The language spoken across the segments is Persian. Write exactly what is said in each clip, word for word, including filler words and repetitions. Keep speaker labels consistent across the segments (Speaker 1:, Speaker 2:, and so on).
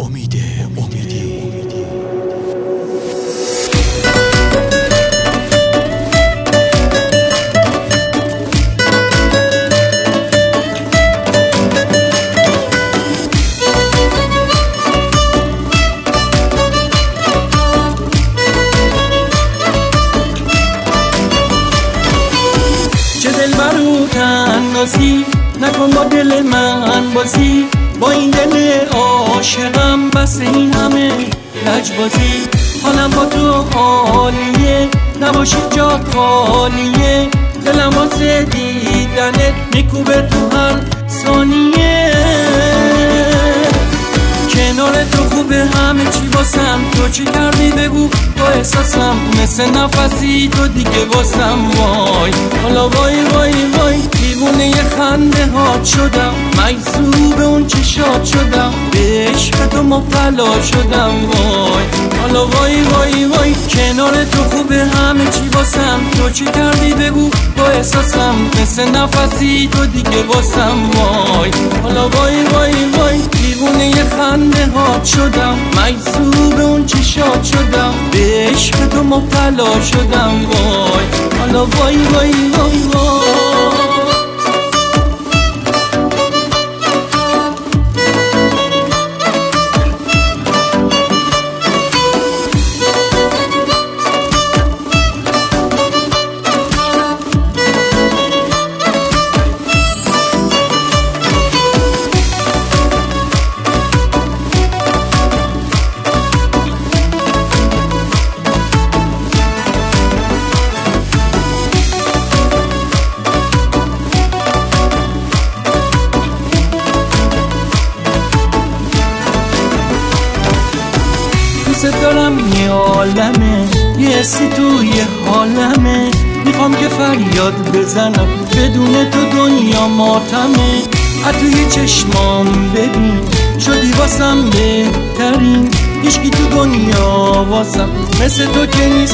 Speaker 1: امید امیدی.
Speaker 2: چه دل برو تناسی نکن با دل من بازی، با این دل عاشقم بس این همه لجبازی. حالم با تو عالیه نباشی جا خالیه، دلم واسه دیدنت میکوبه تو هر ثانیه. کنار تو خوبه همه چی واسم، تو چی کردی بگو با احساسم، مثل نفسی تو دیگه واسم. وای حالا وای وای وای دیوونه یه خنده هات شدم، مجذوب اون چشات شدم، به عشق تو مبتلا شدم. وای حالا وای وای وای کنار تو خوبه همه چی واسم، تو چی کردی بگو با احساسم، مثل نفسی تو دیگه واسم. وای حالا وای وای وای دیوونه یه خنده هات شدم، مجذوب اون چشات شدم، به عشق تو مبتلا شدم. وای حالا وای وای وای وای دوست دارم یه عالمه، یه حسی توی حالمه، میخوام که فریاد بزنم بدون تو دنیا ماتمه. از توی چشمام ببین شدی واسم بهترین، هیچکی تو دنیا واسم مثل تو که نیست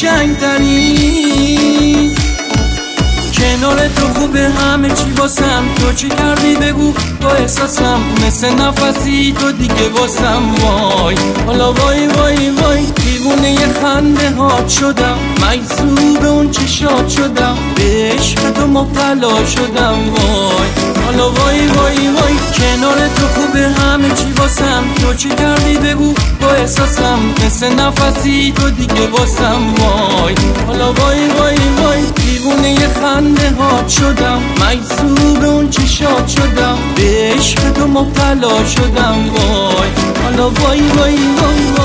Speaker 2: قشنگترین. کنار تو خوبه همه چی واسم، تو چی کردی بگو با احساسم، مثل نفسی تو دیگه واسم. وای حالا وای وای وای دیوونه یه خنده هات شدم، مجذوب اون چشات شدم، به عشق تو مبتلا شدم. وای حالا وای وای وای کنار تو خوبه همه چی واسم، تو چی کردی بگو با احساسم، مثل نفسی تو دیگه واسم. وای حالا وای وای وای دیوونه یه خنده هات شدم، مجذوب اون چشات شدم، به عشق تو مبتلا شدم. وای حالا وای وای وای وای